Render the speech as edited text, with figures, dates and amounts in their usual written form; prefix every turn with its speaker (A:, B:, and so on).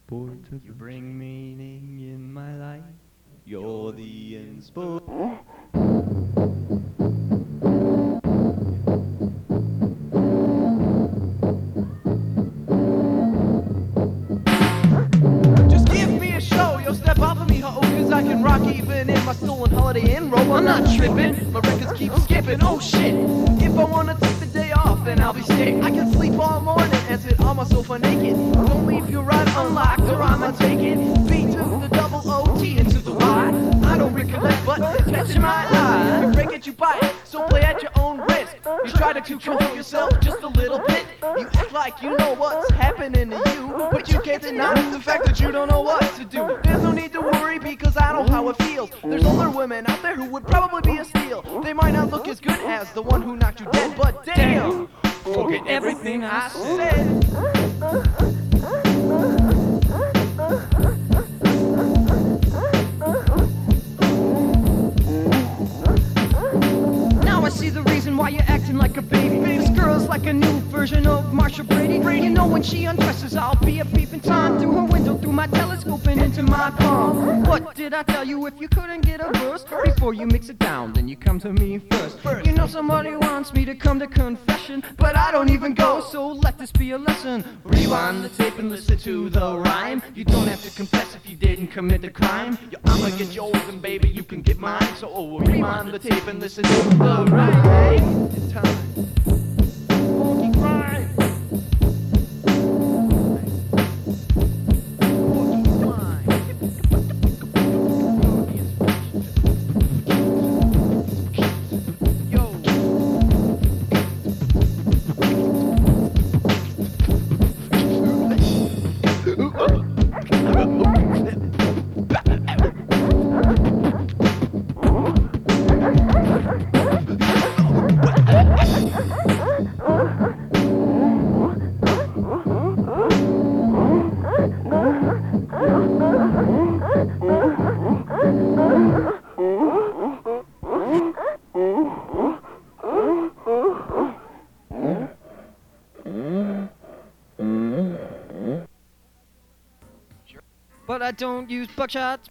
A: insport. You bring meaning in my life. You're the insport.
B: Just give me a show, yo, step off of me, ho, cause I can rock even in my stolen Holiday Inn robe. I'm not tripping, my records keep skipping, oh shit. If I wanna take the day off, then I'll be sick. I can sleep all morning and sit on my sofa naked. Don't leave your ride unlocked or I'ma take it. B to the double O-T into the Y. I don't recollect, but catch my eye. You break it, you bite, so play at your own risk. You try to control yourself just a little bit. You act like you know what's happening to you, but you can't deny the fact that you don't know what to do. There's no need to worry because I know how it feels. There's older women out there who would probably be a steal. They might not look as good as the one who knocked you dead, but damn, forget everything I said. Now I see the reason why you're acting like a baby. This girl's like a new version of Marsha Brady. You know when she undresses, I'll be a peeping Tom through her window, through my telescope and into my palm. What did I tell you? If you couldn't get a verse before you mix it down, then you come to me first. You know somebody wants me to come to confession, but I don't even go, so let this be a lesson. Rewind the tape and listen to the rhyme. You don't have to confess if you didn't commit the crime. Yo, I'ma get yours and baby you can get mine. So rewind the tape and listen to the rhyme. It's time. Funky crime. But I don't use buckshots.